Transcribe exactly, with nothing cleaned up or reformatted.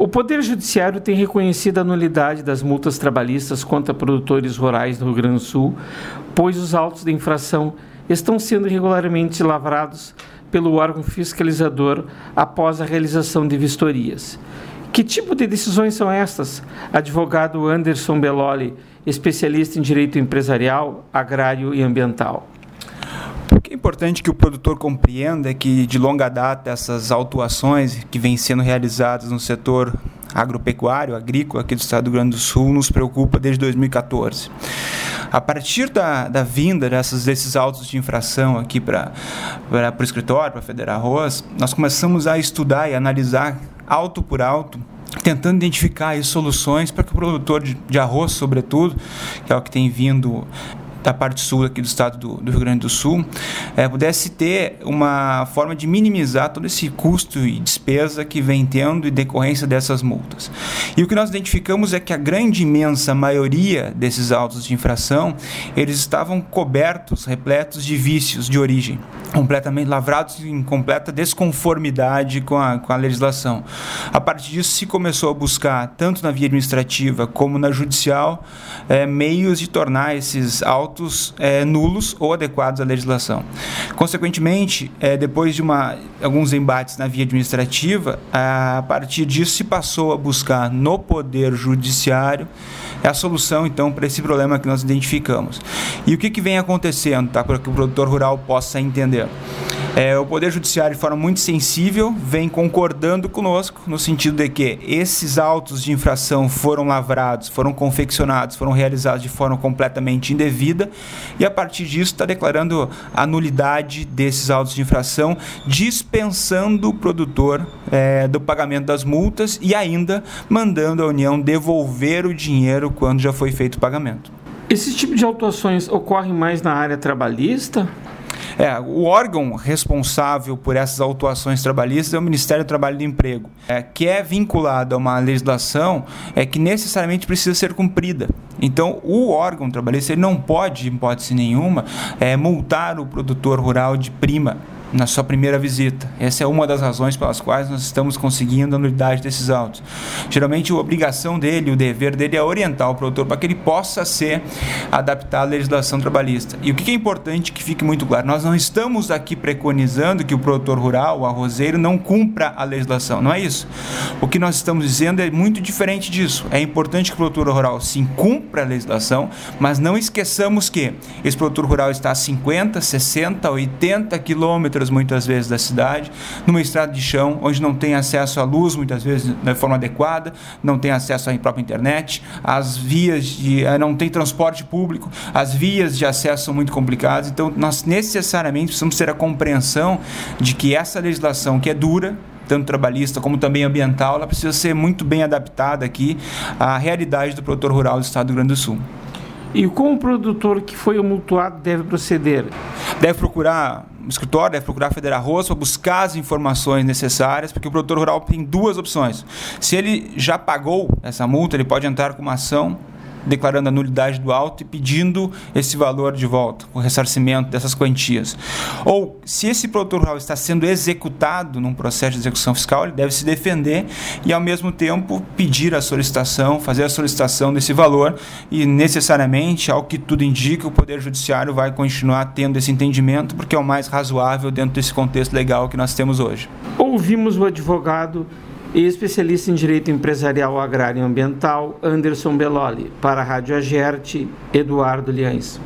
O Poder Judiciário tem reconhecido a nulidade das multas trabalhistas contra produtores rurais do Rio Grande do Sul, pois os autos de infração estão sendo regularmente lavrados pelo órgão fiscalizador após a realização de vistorias. Que tipo de decisões são estas? Advogado Anderson Belloli, especialista em direito empresarial, agrário e ambiental. O que é importante que o produtor compreenda é que, de longa data, essas autuações que vêm sendo realizadas no setor agropecuário, agrícola aqui do estado do Rio Grande do Sul, nos preocupa desde dois mil e catorze. A partir da, da vinda dessas, desses autos de infração aqui para o escritório, para a Federarroz, nós começamos a estudar e analisar auto por auto, tentando identificar aí soluções para que o produtor de, de arroz, sobretudo, que é o que tem vindo da parte sul aqui do estado do, do Rio Grande do Sul, é, pudesse ter uma forma de minimizar todo esse custo e despesa que vem tendo em decorrência dessas multas. E o que nós identificamos é que a grande, imensa maioria desses autos de infração, eles estavam cobertos, repletos de vícios de origem, completamente lavrados em completa desconformidade com a, com a legislação. A partir disso, se começou a buscar, tanto na via administrativa como na judicial, é, meios de tornar esses autos É, nulos ou adequados à legislação. Consequentemente, é, depois de uma, alguns embates na via administrativa, a partir disso se passou a buscar no Poder Judiciário a solução, então, para esse problema que nós identificamos. E o que, que vem acontecendo, tá, para que o produtor rural possa entender? É, o Poder Judiciário, de forma muito sensível, vem concordando conosco, no sentido de que esses autos de infração foram lavrados, foram confeccionados, foram realizados de forma completamente indevida, e a partir disso está declarando a nulidade desses autos de infração, dispensando o produtor é, do pagamento das multas e ainda mandando a União devolver o dinheiro quando já foi feito o pagamento. Esse tipo de autuações ocorre mais na área trabalhista? É, o órgão responsável por essas autuações trabalhistas é o Ministério do Trabalho e do Emprego, é, que é vinculado a uma legislação é, que necessariamente precisa ser cumprida. Então, o órgão trabalhista ele não pode, em hipótese nenhuma, é, multar o produtor rural de prima na sua primeira visita. Essa é uma das razões pelas quais nós estamos conseguindo a nulidade desses autos. Geralmente, a obrigação dele, o dever dele é orientar o produtor para que ele possa ser adaptado à legislação trabalhista. E o que é importante que fique muito claro, nós não estamos aqui preconizando que o produtor rural, o arrozeiro, não cumpra a legislação, não é isso. O que nós estamos dizendo é muito diferente disso. É importante que o produtor rural, sim, cumpra a legislação, mas não esqueçamos que esse produtor rural está a cinquenta, sessenta, oitenta quilômetros muitas vezes da cidade, numa estrada de chão, onde não tem acesso à luz, muitas vezes de forma adequada, não tem acesso à própria internet, as vias de, não tem transporte público, as vias de acesso são muito complicadas, então nós necessariamente precisamos ter a compreensão de que essa legislação que é dura, tanto trabalhista como também ambiental, ela precisa ser muito bem adaptada aqui à realidade do produtor rural do estado do Rio Grande do Sul. E como o produtor que foi multado deve proceder? Deve procurar o escritório, deve procurar a Federarroz para buscar as informações necessárias, porque o produtor rural tem duas opções. Se ele já pagou essa multa, ele pode entrar com uma ação declarando a nulidade do auto e pedindo esse valor de volta, o ressarcimento dessas quantias. Ou, se esse produtor rural está sendo executado num processo de execução fiscal, ele deve se defender e, ao mesmo tempo, pedir a solicitação, fazer a solicitação desse valor e, necessariamente, ao que tudo indica, o Poder Judiciário vai continuar tendo esse entendimento, porque é o mais razoável dentro desse contexto legal que nós temos hoje. Ouvimos o advogado e especialista em direito empresarial, agrário e ambiental, Anderson Belloli. Para a Rádio Agerte, Eduardo Liães.